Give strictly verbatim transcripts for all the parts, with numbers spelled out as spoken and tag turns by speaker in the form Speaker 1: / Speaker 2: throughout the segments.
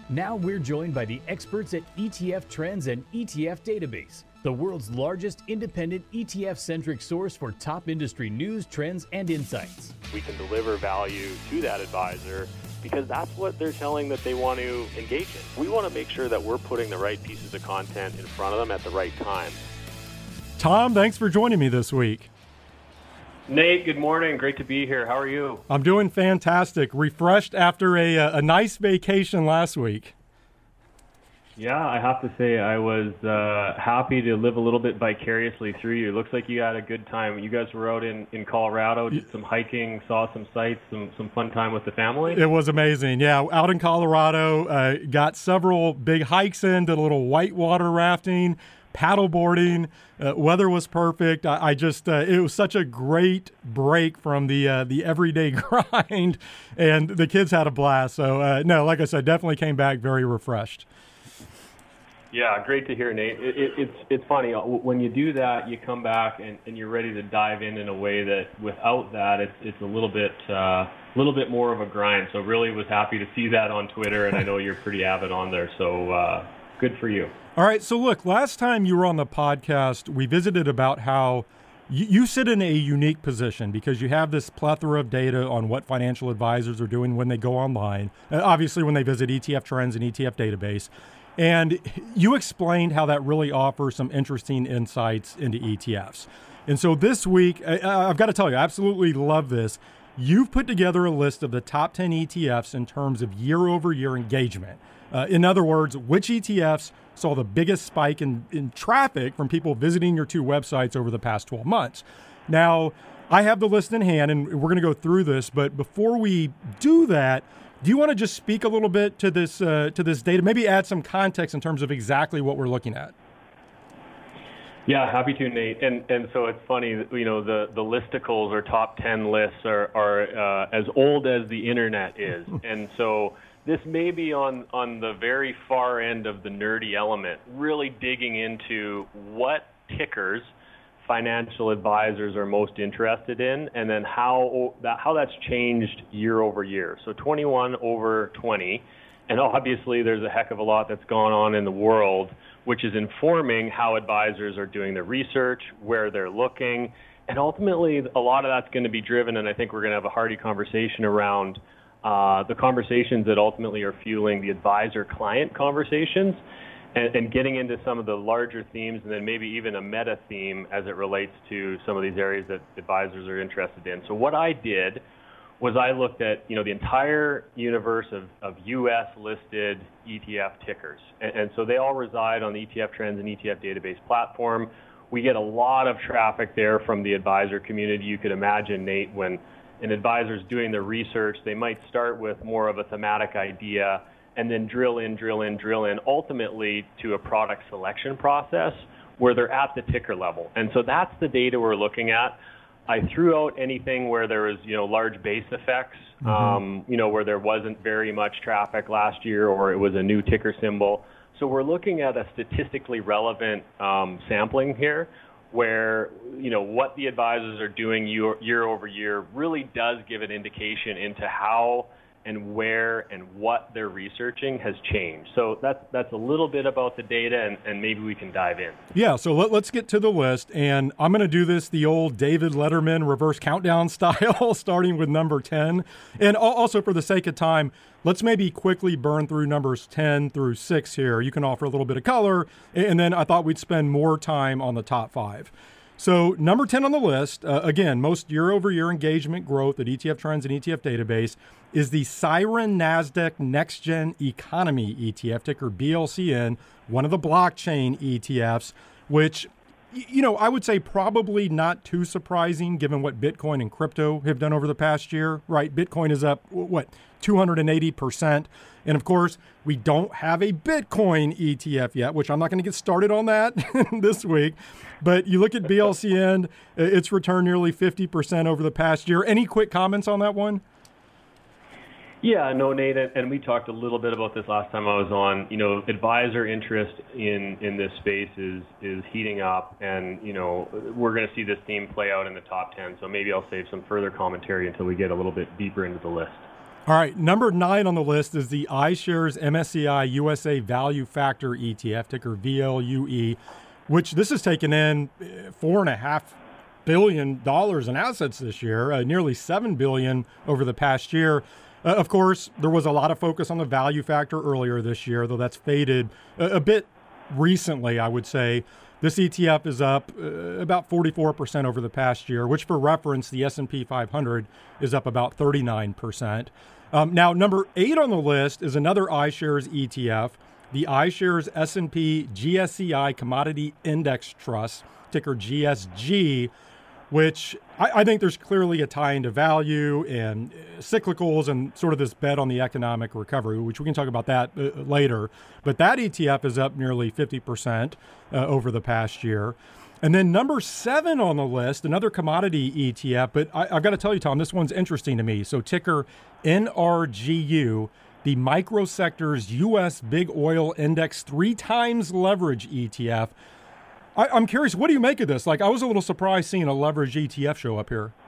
Speaker 1: Now we're joined by the experts at E T F Trends and E T F Database, the world's largest independent E T F-centric source for top industry news, trends, and insights.
Speaker 2: We can deliver value to that advisor because that's what they're telling that they want to engage in. We want to make sure that we're putting the right pieces of content in front of them at the right time.
Speaker 3: Tom, thanks for joining me this week.
Speaker 2: Nate, good morning. Great to be here. How are you?
Speaker 3: I'm doing fantastic. Refreshed after a, a nice vacation last week.
Speaker 2: Yeah, I have to say I was uh, happy to live a little bit vicariously through you. It looks like you had a good time. You guys were out in, in Colorado, did some hiking, saw some sights, some, some fun time with the family.
Speaker 3: It was amazing. Yeah, out in Colorado, uh, got several big hikes in, did a little whitewater rafting, paddle boarding. Uh, weather was perfect. I, I just, uh, it was such a great break from the uh, the everyday grind, and the kids had a blast. So, uh, no, like I said, definitely came back very refreshed.
Speaker 2: Yeah, great to hear, Nate. It, it, it's it's funny. When you do that, you come back and, and you're ready to dive in in a way that without that, it's it's a little bit uh, little bit more of a grind. So really was happy to see that on Twitter, and I know you're pretty avid on there. So uh, good for you.
Speaker 3: All right, so look, last time you were on the podcast, we visited about how you, you sit in a unique position because you have this plethora of data on what financial advisors are doing when they go online, uh, obviously when they visit E T F Trends and E T F Database. And you explained how that really offers some interesting insights into E T Fs. And so this week, I, I've got to tell you, I absolutely love this. You've put together a list of the top ten E T Fs in terms of year-over-year engagement. Uh, in other words, which E T Fs saw the biggest spike in, in traffic from people visiting your two websites over the past twelve months. Now, I have the list in hand, and we're going to go through this, but before we do that, do you want to just speak a little bit to this uh, to this data, maybe add some context in terms of exactly what we're looking at?
Speaker 2: Yeah, happy to, Nate. And and so it's funny, you know, the, the listicles or top ten lists are, are uh, as old as the internet is. And so this may be on, on the very far end of the nerdy element, really digging into what tickers financial advisors are most interested in, and then how that how that's changed year over year. So twenty-one over twenty, and obviously there's a heck of a lot that's gone on in the world, which is informing how advisors are doing their research, where they're looking, and ultimately a lot of that's going to be driven, and I think we're going to have a hearty conversation around uh, the conversations that ultimately are fueling the advisor-client conversations, and, and getting into some of the larger themes, and then maybe even a meta theme as it relates to some of these areas that advisors are interested in. So what I did was I looked at, you know, the entire universe of, of U S listed E T F tickers. And, and so they all reside on the E T F Trends and E T F Database platform. We get a lot of traffic there from the advisor community. You could imagine, Nate, when an advisor's doing their research, they might start with more of a thematic idea and then drill in, drill in, drill in, ultimately to a product selection process where they're at the ticker level. And so that's the data we're looking at. I threw out anything where there was, you know, large base effects, mm-hmm. um, you know, where there wasn't very much traffic last year or it was a new ticker symbol. So we're looking at a statistically relevant um, sampling here where, you know, what the advisors are doing year, year over year really does give an indication into how and where and what they're researching has changed. So that's that's a little bit about the data, and, and maybe we can dive in.
Speaker 3: Yeah, so let, let's get to the list, and I'm going to do this the old David Letterman reverse countdown style, starting with number ten. And also, for the sake of time, let's maybe quickly burn through numbers ten through six here. You can offer a little bit of color, and then I thought we'd spend more time on the top five. So number ten on the list, uh, again, most year-over-year engagement growth at E T F Trends and E T F Database is the Siren Nasdaq Next Gen Economy E T F, ticker B L C N, one of the blockchain E T Fs, which, you know, I would say probably not too surprising given what Bitcoin and crypto have done over the past year, right? Bitcoin is up, what, two hundred eighty percent. And of course, we don't have a Bitcoin E T F yet, which I'm not going to get started on that this week. But you look at B L C N, it's returned nearly fifty percent over the past year. Any quick comments on that one?
Speaker 2: Yeah, no, Nate, and we talked a little bit about this last time I was on. You know, advisor interest in, in this space is is heating up, and, you know, we're going to see this theme play out in the top ten. So maybe I'll save some further commentary until we get a little bit deeper into the list.
Speaker 3: All right, number nine on the list is the iShares M S C I U S A Value Factor E T F, ticker V L U E, which this has taken in four and a half billion dollars in assets this year, uh, nearly seven billion over the past year. Uh, of course, there was a lot of focus on the value factor earlier this year, though that's faded a, a bit recently, I would say. This E T F is up uh, about forty-four percent over the past year, which for reference, the S and P five hundred is up about thirty-nine percent. Um, now, number eight on the list is another iShares E T F, the iShares S and P G S C I Commodity Index Trust, ticker G S G, which I, I think there's clearly a tie into value and cyclicals and sort of this bet on the economic recovery, which we can talk about that uh, later. But that E T F is up nearly fifty percent uh, over the past year. And then number seven on the list, another commodity E T F, but I, I've got to tell you, Tom, this one's interesting to me. So ticker N R G U, the Microsectors U S Big Oil Index three times leverage E T F. I, I'm curious, what do you make of this? Like, I was a little surprised seeing a leverage E T F show up here.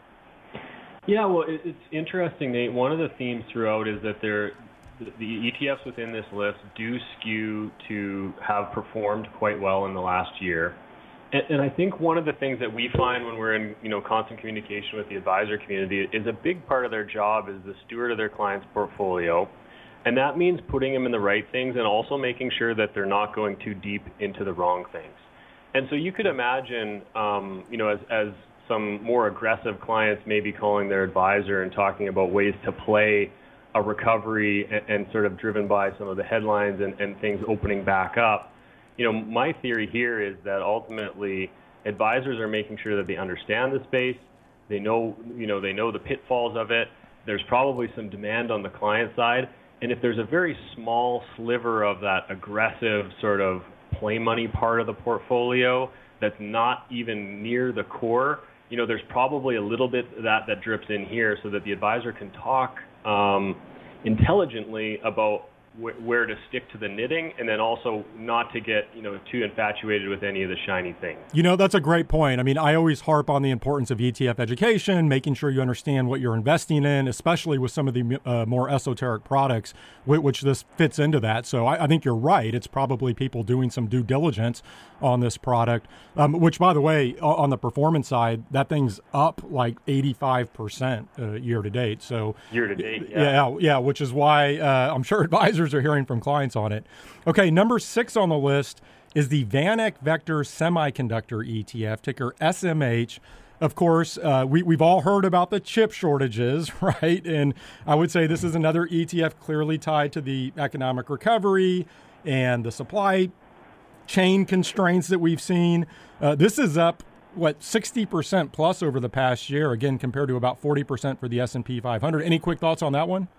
Speaker 2: Yeah, well, it, it's interesting, Nate. One of the themes throughout is that there, the, the E T Fs within this list do skew to have performed quite well in the last year. And, and I think one of the things that we find when we're in, you know, constant communication with the advisor community is a big part of their job is the steward of their client's portfolio. And that means putting them in the right things and also making sure that they're not going too deep into the wrong things. And so you could imagine, um, you know, as, as some more aggressive clients may be calling their advisor and talking about ways to play a recovery and, and sort of driven by some of the headlines and, and things opening back up. You know, my theory here is that ultimately advisors are making sure that they understand the space, they know, you know, they know the pitfalls of it. There's probably some demand on the client side, and if there's a very small sliver of that aggressive sort of play money part of the portfolio that's not even near the core, you know, there's probably a little bit of that that drips in here so that the advisor can talk um, intelligently about where to stick to the knitting, and then also not to get, you know, too infatuated with any of the shiny things.
Speaker 3: You know, that's a great point. I mean, I always harp on the importance of E T F education, making sure you understand what you're investing in, especially with some of the uh, more esoteric products, which this fits into that. So I, I think you're right. It's probably people doing some due diligence on this product, um, which, by the way, on the performance side, that thing's up like eighty-five percent uh, year to date. So
Speaker 2: year to date, yeah.
Speaker 3: Yeah, yeah, which is why uh, I'm sure advisors are hearing from clients on it. Okay, number six on the list is the VanEck Vector Semiconductor E T F, ticker S M H. Of course, uh, we, we've all heard about the chip shortages, right? And I would say this is another E T F clearly tied to the economic recovery and the supply chain constraints that we've seen. Uh, this is up, what, sixty percent plus over the past year, again, compared to about forty percent for the S and P five hundred. Any quick thoughts on that one?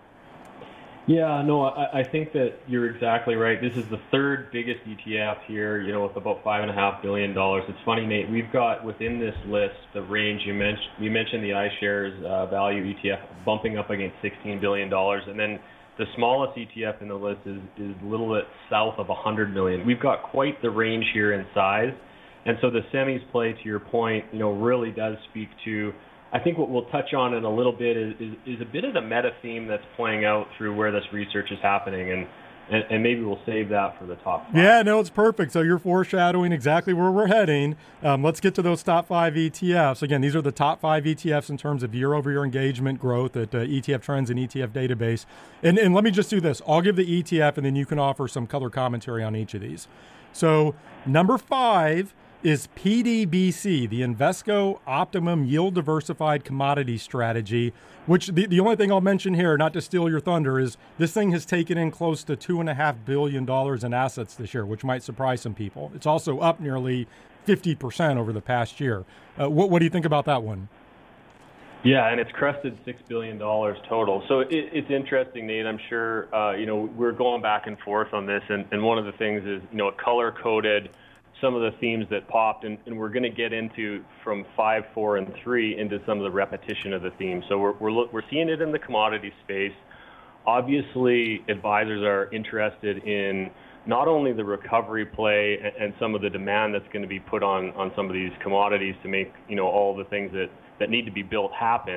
Speaker 2: Yeah, no, I, I think that you're exactly right. This is the third biggest E T F here, you know, with about five and a half billion dollars. It's funny, Nate. We've got within this list the range you mentioned. You mentioned the iShares uh, Value E T F bumping up against sixteen billion dollars, and then the smallest E T F in the list is is a little bit south of one hundred million dollars. We've got quite the range here in size, and so the semis play, to your point, you know, really does speak to. I think what we'll touch on in a little bit is, is, is a bit of the meta theme that's playing out through where this research is happening, and, and, and maybe we'll save that for the top five.
Speaker 3: Yeah, no, it's perfect. So you're foreshadowing exactly where we're heading. Um, let's get to those top five E T Fs. Again, these are the top five E T Fs in terms of year-over-year engagement growth at uh, E T F Trends and E T F Database. And, and let me just do this. I'll give the E T F, and then you can offer some color commentary on each of these. So number five is P D B C, the Invesco Optimum Yield Diversified Commodity Strategy, which the, the only thing I'll mention here, not to steal your thunder, is this thing has taken in close to two point five billion dollars in assets this year, which might surprise some people. It's also up nearly fifty percent over the past year. Uh, what, what do you think about that one?
Speaker 2: Yeah, and it's crested six billion dollars total. So it, it's interesting, Nate. I'm sure, uh, you know, we're going back and forth on this, and, and one of the things is, you know, it color-coded some of the themes that popped, and, and we're going to get into from five, four, and three into some of the repetition of the themes. So we're we're we're seeing it in the commodity space. Obviously, advisors are interested in not only the recovery play and, and some of the demand that's going to be put on on some of these commodities to make, you know, all the things that that need to be built happen,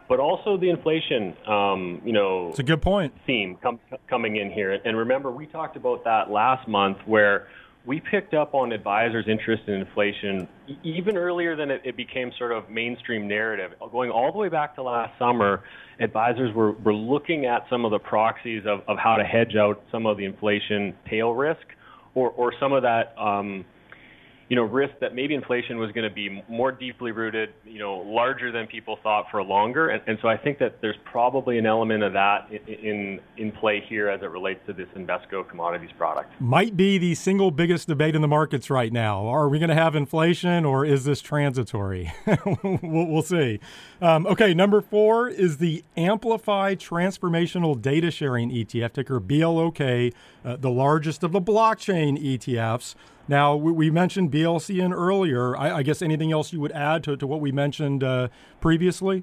Speaker 2: but also the inflation, um, you know,
Speaker 3: it's a good point.
Speaker 2: theme com- coming in here. And remember, we talked about that last month where we picked up on advisors' interest in inflation e- even earlier than it, it became sort of mainstream narrative. Going all the way back to last summer, advisors were, were looking at some of the proxies of, of how to hedge out some of the inflation tail risk or, or some of that um, you know, risk that maybe inflation was going to be more deeply rooted, you know, larger than people thought for longer. And, and so I think that there's probably an element of that in, in in play here as it relates to this Invesco commodities product.
Speaker 3: Might be the single biggest debate in the markets right now. Are we going to have inflation or is this transitory? we'll, we'll see. Um, okay, number four is the Amplify Transformational Data Sharing E T F, ticker B L O K, uh, the largest of the blockchain E T Fs. Now, we mentioned B L C N earlier. I, I guess anything else you would add to, to what we mentioned uh, previously?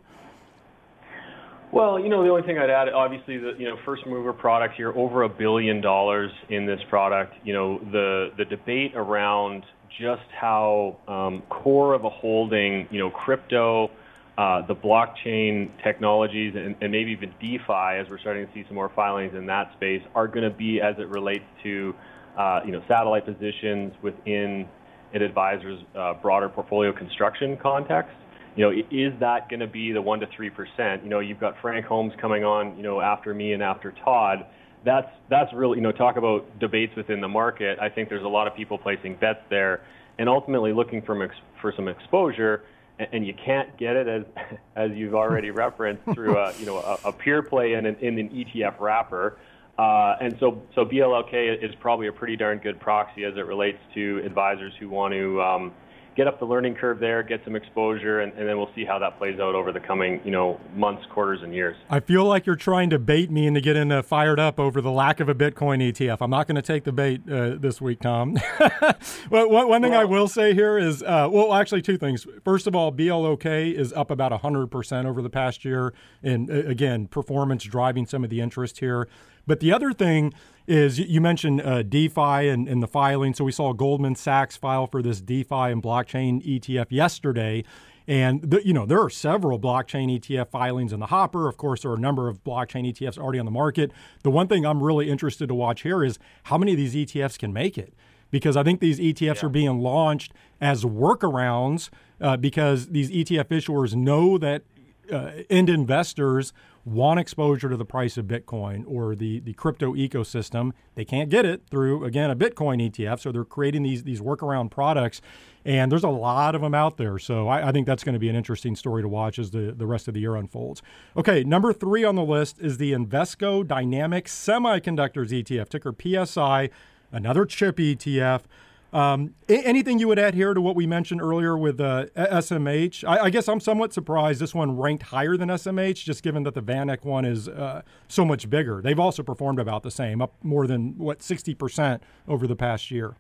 Speaker 2: Well, you know, the only thing I'd add, obviously, the you know first mover product here, over a billion dollars in this product. You know, the the debate around just how um, core of a holding, you know, crypto, uh, the blockchain technologies, and, and maybe even DeFi, as we're starting to see some more filings in that space, are going to be as it relates to Uh, you know, satellite positions within an advisor's uh, broader portfolio construction context. You know, is that going to be the one to three percent? You know, you've got Frank Holmes coming on, you know, after me and after Todd. That's that's really, you know, talk about debates within the market. I think there's a lot of people placing bets there, and ultimately looking for ex- for some exposure. And, and you can't get it as as you've already referenced through a you know a, a peer play in an, in an E T F wrapper. Uh, and so, so B L L K is probably a pretty darn good proxy as it relates to advisors who want to um, get up the learning curve there, get some exposure, and, and then we'll see how that plays out over the coming, you know, months, quarters, and years.
Speaker 3: I feel like you're trying to bait me into getting uh, fired up over the lack of a Bitcoin E T F. I'm not going to take the bait uh, this week, Tom. Well, one, one thing well, I will say here is, uh, well, actually two things. First of all, B L O K is up about one hundred percent over the past year. And uh, again, performance driving some of the interest here. But the other thing is you mentioned uh, DeFi and, and the filing. So we saw Goldman Sachs file for this DeFi and blockchain E T F yesterday. And, the, you know, there are several blockchain E T F filings in the hopper. Of course, there are a number of blockchain E T Fs already on the market. The one thing I'm really interested to watch here is how many of these E T Fs can make it. Because I think these E T Fs yeah. are being launched as workarounds uh, because these E T F issuers know that uh, end investors want exposure to the price of Bitcoin or the, the crypto ecosystem. They can't get it through, again, a Bitcoin E T F. So they're creating these these workaround products. And there's a lot of them out there. So I, I think that's going to be an interesting story to watch as the, the rest of the year unfolds. Okay, number three on the list is the Invesco Dynamic Semiconductors E T F, ticker P S I, another chip E T F. Um, anything you would add here to what we mentioned earlier with uh, S M H? I, I guess I'm somewhat surprised this one ranked higher than S M H, just given that the VanEck one is uh, so much bigger. They've also performed about the same, up more than, what, sixty percent over the past year.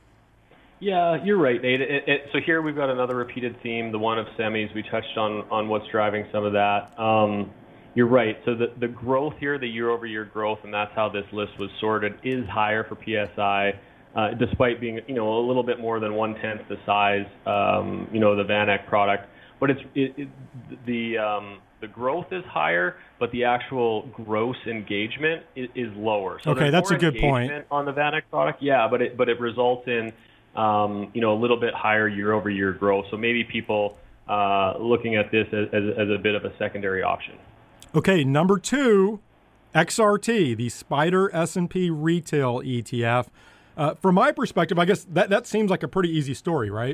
Speaker 2: Yeah, you're right, Nate. It, it, so here we've got another repeated theme, the one of semis. We touched on, on what's driving some of that. Um, you're right. So the, the growth here, the year-over-year growth, and that's how this list was sorted, is higher for P S I. Uh, despite being, you know, a little bit more than one-tenth the size, um, you know, the VanEck product. But it's it, it, the um, the growth is higher, but the actual gross engagement is, is lower. So
Speaker 3: okay, that's a good point
Speaker 2: on the VanEck product. Yeah, but it but it results in, um, you know, a little bit higher year-over-year growth. So maybe people uh, looking at this as, as, as a bit of a secondary option.
Speaker 3: Okay, number two, X R T, the Spider S and P Retail E T F. Uh, from my perspective, I guess that, that seems like a pretty easy story, right?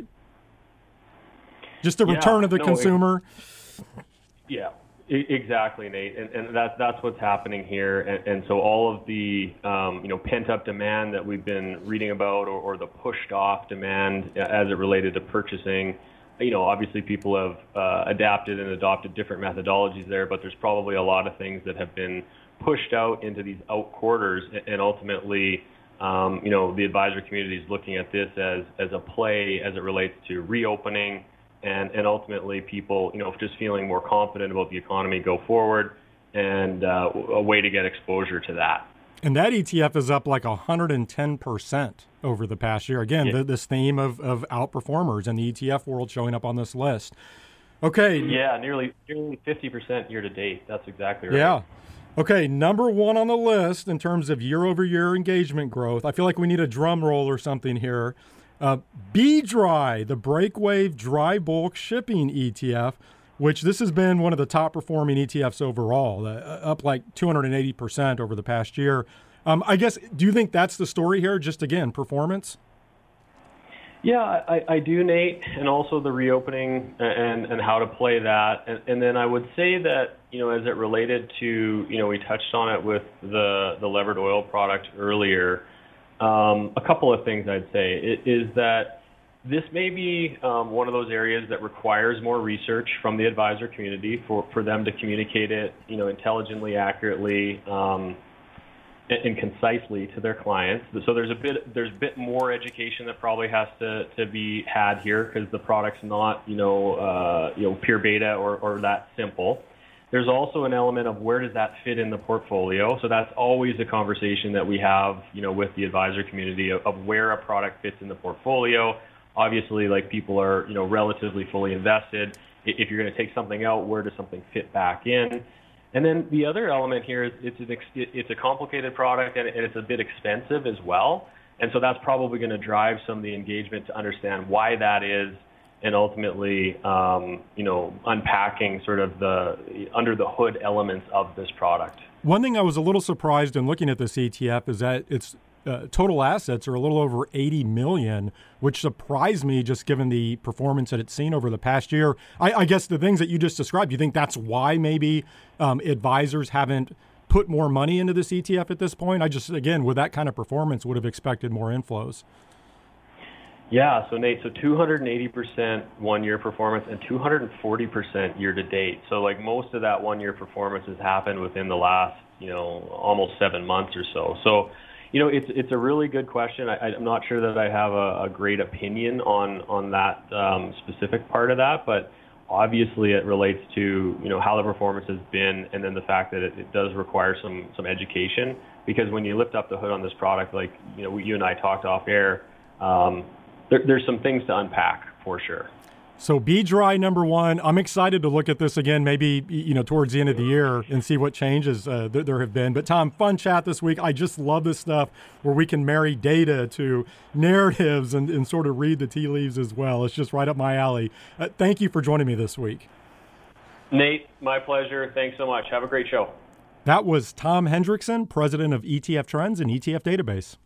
Speaker 3: Just the
Speaker 2: yeah,
Speaker 3: return of the
Speaker 2: no,
Speaker 3: consumer.
Speaker 2: It, yeah, exactly, Nate. And, and that's, that's what's happening here. And, and so all of the um, you know, pent-up demand that we've been reading about, or, or the pushed-off demand as it related to purchasing, you know, obviously people have uh, adapted and adopted different methodologies there, but there's probably a lot of things that have been pushed out into these out quarters, and ultimately, Um, you know, the advisor community is looking at this as, as a play as it relates to reopening and, and ultimately people, you know, just feeling more confident about the economy go forward, and uh, a way to get exposure to that.
Speaker 3: And that E T F is up like one hundred ten percent over the past year. Again, yeah. the, this theme of, of outperformers and the E T F world showing up on this list. Okay.
Speaker 2: Yeah, nearly nearly fifty percent year to date. That's exactly right.
Speaker 3: Yeah. Okay, number one on the list in terms of year-over-year engagement growth. I feel like we need a drum roll or something here. Uh, B-Dry, the Breakwave Dry Bulk Shipping E T F, which this has been one of the top-performing E T Fs overall, uh, up like two hundred eighty percent over the past year. Um, I guess, do you think that's the story here, just again, performance?
Speaker 2: Yeah, I, I do, Nate, and also the reopening and, and how to play that. And, and then I would say that, you know, as it related to, you know, we touched on it with the, the levered oil product earlier. Um, a couple of things I'd say it, is that this may be um, one of those areas that requires more research from the advisor community for, for them to communicate it, you know, intelligently, accurately, um, and concisely to their clients. So there's a bit there's a bit more education that probably has to, to be had here because the product's not you know uh, you know pure beta or, or that simple. There's also an element of where does that fit in the portfolio. So that's always a conversation that we have you know with the advisor community of, of where a product fits in the portfolio. Obviously, like people are you know relatively fully invested. If you're going to take something out, where does something fit back in? And then the other element here is it's an ex- it's a complicated product and it's a bit expensive as well. And so that's probably going to drive some of the engagement to understand why that is and ultimately, um, you know, unpacking sort of the under the hood elements of this product.
Speaker 3: One thing I was a little surprised in looking at this E T F is that its uh, total assets are a little over eighty million, which surprised me just given the performance that it's seen over the past year. I, I guess the things that you just described, you think that's why maybe um, advisors haven't put more money into this E T F at this point? I just, again, with that kind of performance, would have expected more inflows.
Speaker 2: Yeah, so Nate, so two hundred eighty percent one-year performance and two hundred forty percent year-to-date. So like most of that one-year performance has happened within the last, you know, almost seven months or so. So, you know, it's it's a really good question. I, I'm not sure that I have a, a great opinion on on that um, specific part of that, but obviously it relates to, you know, how the performance has been and then the fact that it, it does require some some education. Because when you lift up the hood on this product, like, you know, you and I talked off air, um, There, there's some things to unpack for sure.
Speaker 3: So B-Dry number one. I'm excited to look at this again, maybe you know towards the end of the year and see what changes uh, th- there have been. But Tom, fun chat this week. I just love this stuff where we can marry data to narratives and, and sort of read the tea leaves as well. It's just right up my alley. Uh, thank you for joining me this week.
Speaker 2: Nate, my pleasure. Thanks so much. Have a great show.
Speaker 3: That was Tom Hendrickson, president of E T F Trends and E T F Database.